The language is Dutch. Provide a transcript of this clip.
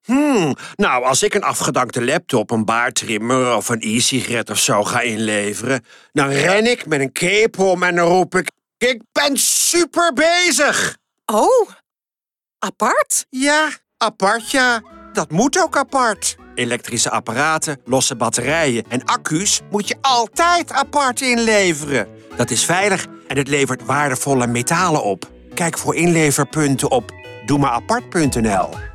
Nou, als ik een afgedankte laptop, een baardtrimmer of een e-sigaret of zo ga inleveren, dan ren ik met een cape om en dan roep ik ben super bezig! Oh, apart? Ja, apart ja. Dat moet ook apart. Elektrische apparaten, losse batterijen en accu's moet je altijd apart inleveren. Dat is veilig en het levert waardevolle metalen op. Kijk voor inleverpunten op doemaapart.nl.